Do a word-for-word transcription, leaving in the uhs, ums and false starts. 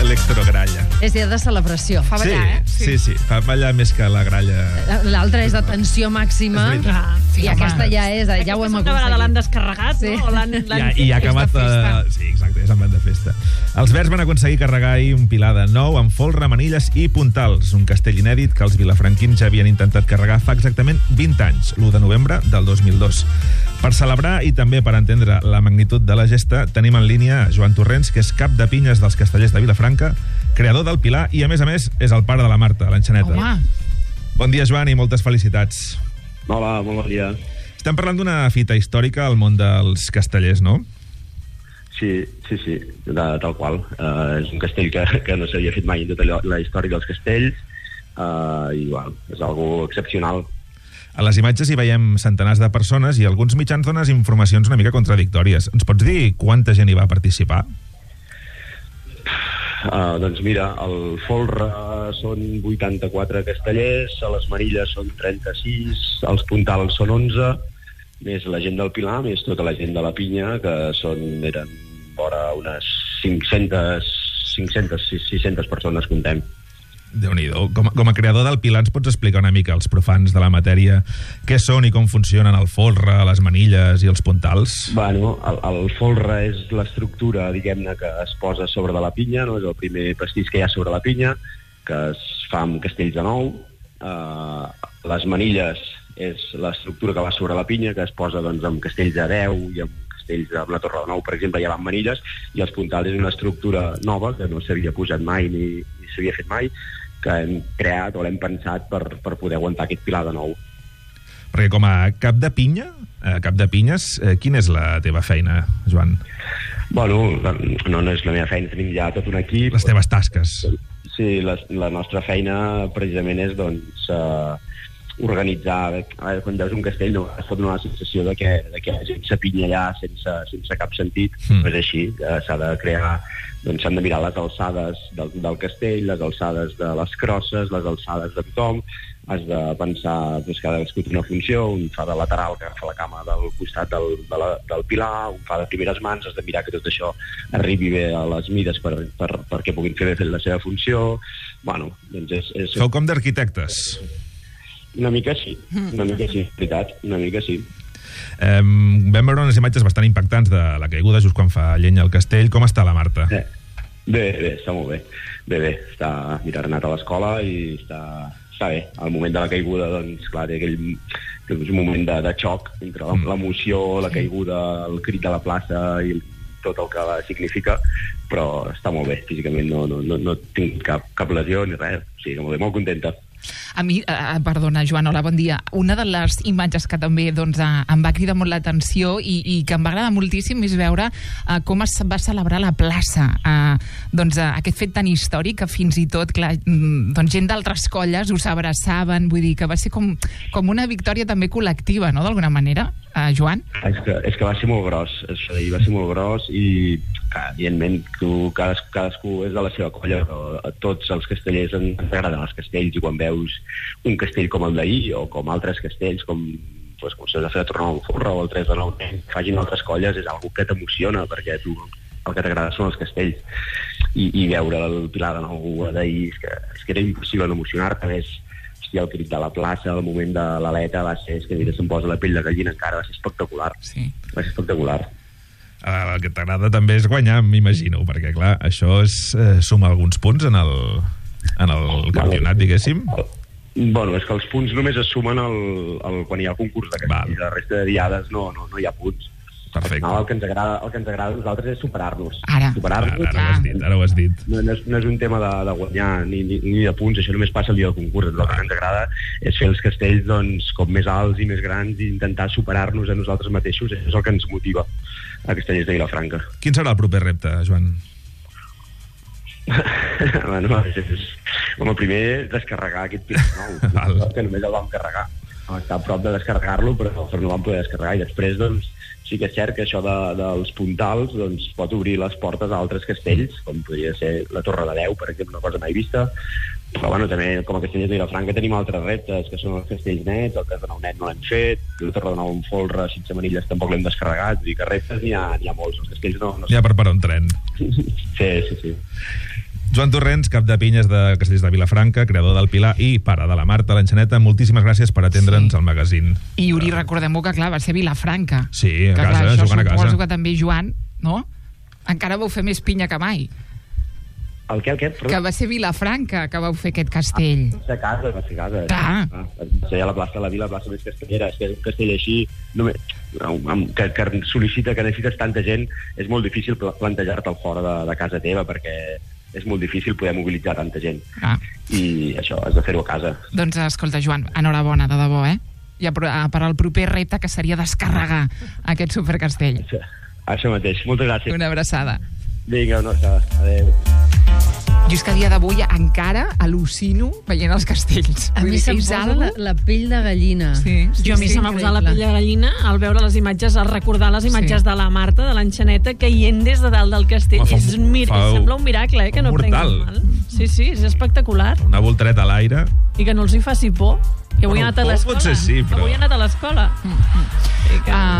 electrogralla. És dia de celebració. Fa ballar, eh? Sí, sí, sí, fa ballar més que la gralla. L'altra és de tensió màxima. És veritat. Ah, Sí, I home. aquesta ja és, ja ho hem Aquesta vegada l'han aconseguit. descarregat, Sí. no? O l'han l'han Ja, fet I ha aquesta acabat... festa. Uh, sí, exacte, ja se'n van de festa. Els Verds van aconseguir carregar ahir un pilar de nou amb folre, manilles i puntals. Un castell inèdit que els vilafranquins ja havien intentat carregar fa exactament vint anys, l'u de novembre del dos mil dos. Per celebrar i també per entendre la magnitud de la gesta, tenim en línia Joan Torrents, que és cap de pinyes dels castellers de Vilafranca, creador del pilar i, a més a més, és el pare de la Marta, l'enxaneta. Home, Bon dia, Joan, i moltes felicitats. Hola, molt bon dia. Estem parlant d'una fita històrica al món dels castellers, no? Sí, sí, sí, de, tal qual. Uh, és un castell que, que no s'havia fet mai en tota la, la història dels castells, uh, i well, és algo excepcional. A les imatges hi veiem centenars de persones i alguns mitjans dones informacions una mica contradictòries. Ens pots dir quanta gent hi va participar? Uh, doncs mira, el folre són vuitanta-quatre castellers, a les manilles són trenta-sis, els puntals són onze, més la gent del Pilar, més tota la gent de la Pinya, que són, eren vora unes cinc-centes, cinc-centes, sis-centes persones, contem. Déu-n'hi-do. Com, com a creador del Pilar, ens pots explicar una mica als profans de la matèria què són i com funcionen el folre, les manilles i els puntals? Bueno, el, el folre és l'estructura, diguem-ne, que es posa sobre de la pinya, no? És el primer pastís que hi ha sobre la pinya, que es fa amb castells de nou. Uh, les manilles és l'estructura que va sobre la pinya, que es posa doncs, amb castells de deu i amb castells de la Torre de Nou, per exemple, hi ha manilles, i els puntals és una estructura nova que no s'havia posat mai ni, ni s'havia fet mai, que hem creat o l'hem pensat per, per poder aguantar aquest pilar de nou. Perquè com a cap de pinya, eh, cap de pinyes, eh, quina és la teva feina, Joan? Bueno, no, no és la meva feina, tenim ja tot un equip. Les teves tasques. Sí, la, la nostra feina precisament és doncs, uh, organitzar. A veure, quan veus un castell no, es pot donar la sensació de que, de que la gent s'apinya allà sense, sense cap sentit. Mm. No és així, uh, s'ha de crear, doncs s'han de mirar les alçades del, del castell, les alçades de les crosses, les alçades de tothom, has de pensar doncs, que cadascú té una funció, un fa de lateral que agafa la cama del costat del, de la, del pilar, un fa de primeres mans, has de mirar que tot això arribi bé a les mides per, per, perquè puguin fer bé fer la seva funció. Bueno, doncs és... és... Sou com d'arquitectes. Una mica sí, una mica sí, veritat, una mica sí. Eh, vam veure unes imatges bastant impactants de la caiguda just quan fa llenya al castell. Com està la Marta? Eh, bé, bé, està molt bé. Bé, bé, està, mira, ha anat a l'escola i està, està bé. Al moment de la caiguda, doncs, clar, té aquell és un moment de, de xoc entre l'emoció, la caiguda, el crit de la plaça i tot el que significa, però està molt bé, físicament no, no, no, no tinc cap, cap lesió ni res, o sigui, molt bé, molt contenta. a mi, eh, perdona, Joan, hola, bon dia. Una de les imatges que també doncs, eh, em va cridar molt l'atenció i, i que em va agradar moltíssim és veure eh, com es va celebrar la plaça. Eh, doncs eh, aquest fet tan històric que fins i tot, clar, doncs, gent d'altres colles us abraçaven, vull dir que va ser com, com una victòria també col·lectiva, no?, d'alguna manera, eh, Joan? És que, és que va ser molt gros, això d'ahir va ser molt gros i, clar, evidentment, tu, cadascú, cadascú és de la seva colla, però a tots els castellers ens agraden els castells i quan veus un castell com el d'ahir o com altres castells, com, pues, com s'ha de fer a tornar a un forra o el tres de nou, que facin altres colles, és algo que t'emociona, perquè tu el que t'agrada són els castells. I, i veure el Pilar de Nou d'ahir, és que, és que era impossible no emocionar-te, més, hòstia, el crit de la plaça, el moment de l'aleta, va ser, és que mira, se'm posa la pell de gallina encara, va ser espectacular. Sí. Va ser espectacular. El que t'agrada també és guanyar, m'imagino, perquè, clar, això és, eh, suma alguns punts en el, en el campionat, diguéssim. Bueno, és que els punts només es sumen el, el, quan hi ha concurs de castells. La resta de diades no, no, no hi ha punts. Perfecte. No, el, que ens agrada, el que ens agrada a nosaltres és superar-nos. Ara. Superar-nos. Ara, ara ho has dit, ara ho has dit. No, no, és, no és un tema de, de guanyar ni, ni, ni de punts, això només passa el dia del concurs. El que ens agrada és fer els castells doncs, com més alts i més grans i intentar superar-nos a nosaltres mateixos. Això és el que ens motiva a Castellers de Vilafranca. Quin serà el proper repte, Joan? Bueno, és, és, com a primer, descarregar aquest Pilar nou, que només el vam carregar. Vam estar a prop de descarregar-lo, però, però no vam poder descarregar. I després, doncs, sí que és cert que això de, dels puntals doncs, pot obrir les portes a altres castells, com podria ser la Torre de Deu, per exemple, una cosa mai vista. Però, bueno, també, com a Castellers de Vilafranca, tenim altres reptes, que són els castells nets, el tres de nou net no l'hem fet, la Torre de Nou en folre, sense manilles, tampoc l'hem descarregat, vull dir que reptes n'hi ha, n'hi ha molts, els castells no... no N'hi ha per parar un tren. Sí, sí, sí. Joan Torrents, cap de pinyes de Castells de Vilafranca, creador del Pilar i pare de la Marta, l'Enxaneta, moltíssimes gràcies per atendre'ns Sí. al magazín. I Uri, recordem-ho que, clar, va ser Vilafranca. Sí, a que, casa, clar, això jugant a casa. suposo que també, Joan, no? Encara vau fer més pinya que mai. El què, el què? Perdó? Que va ser Vilafranca que vau fer aquest castell. Va ser a casa, va ser a casa. Clar. Ah, va ser a la plaça de la Vila, la plaça més castellera. És que un castell així, només, amb, que, que sol·licita, que necessites tanta gent, és molt difícil pla- plantejar-te'l fora de, de casa teva, perquè és molt difícil poder mobilitzar tanta gent. Ah. I això, has de fer-ho a casa. Doncs escolta, Joan, enhorabona, de debò, eh? I a, a, per al proper repte, que seria descarregar aquest supercastell. Això, això mateix. Moltes gràcies. Una abraçada. Vinga, una abraçada. Adéu. Jo és que a dia d'avui encara al·lucino veient els castells. A Vull mi dir, se'm és posa algo- la, la pell de gallina. Sí, sí, Jo a mi sí, se m'ha posat la pell increïble. de gallina al veure les imatges, al recordar les imatges Sí. de la Marta, de l'Enxaneta, caient des de dalt del castell. Home, fa és un- un mir... fa un- Sembla un miracle, eh, que no mortal. prenguin mal. Sí, sí, és espectacular. Una voltereta a l'aire. I que no els hi faci por. Que avui Bueno, he anat a por l'escola. potser sí, però- Avui he anat a l'escola. Mm, mm. I que... Ah,